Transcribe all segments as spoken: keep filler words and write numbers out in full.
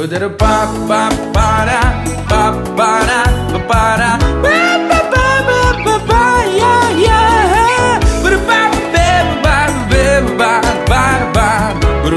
pa pa para pa para pa para pa pa pa pa yeah yeah pa pa pa pa pa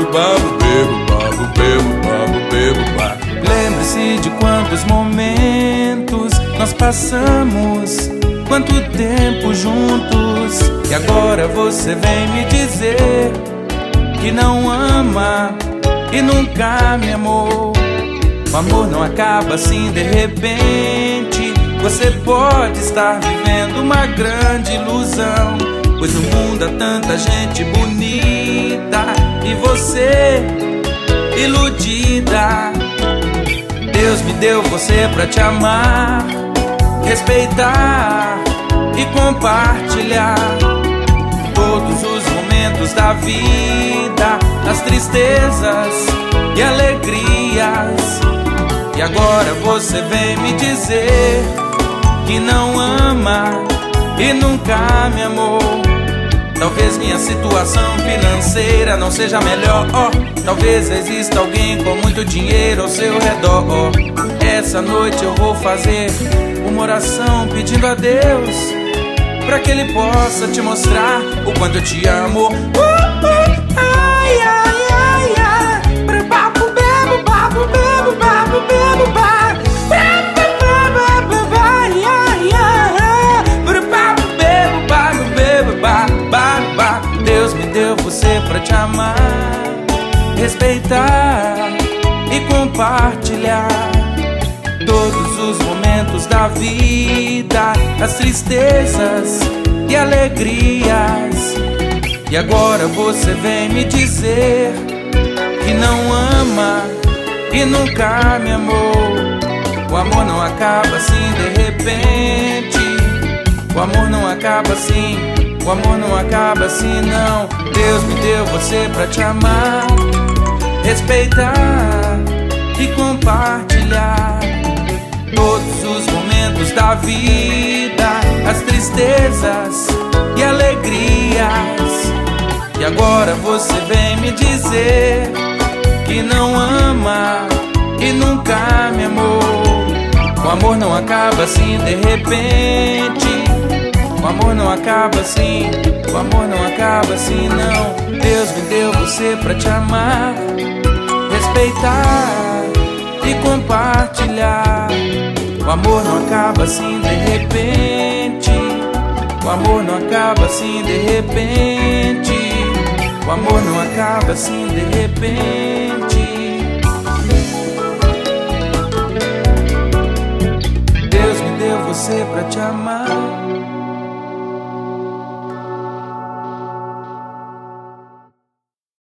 pa. Lembre-se de quantos momentos nós passamos, quanto tempo juntos, e agora você vem me dizer que não ama e nunca me amou. O amor não acaba assim de repente. Você pode estar vivendo uma grande ilusão, pois no mundo há tanta gente bonita e você iludida. Deus me deu você pra te amar, respeitar e compartilhar todos os momentos da vida, as tristezas e alegrias. E agora você vem me dizer que não ama e nunca me amou. Talvez minha situação financeira não seja melhor, oh, talvez exista alguém com muito dinheiro ao seu redor, oh. Essa noite eu vou fazer uma oração pedindo a Deus pra que Ele possa te mostrar o quanto eu te amo. uh, uh, ai, ai, ai, ai. Babu, bebo, babu, bebo, babu, bebo, babu. Deus me deu você pra te amar, respeitar e compartilhar todos os momentos da vida, as tristezas e alegrias. E agora você vem me dizer que não ama e nunca me amou. O amor não acaba assim de repente. O amor não acaba assim. O amor não acaba assim não. Deus me deu você pra te amar, respeitar e compartilhar todos os momentos da vida, as tristezas e alegrias. E agora você vem me dizer que não ama e nunca me amou. O amor não acaba assim de repente. O amor não acaba assim, o amor não acaba assim não. Deus me deu você pra te amar, respeitar e compartilhar. O amor não acaba assim de repente. O amor não acaba assim de repente. O amor não acaba assim de repente. Deus me deu você pra te amar,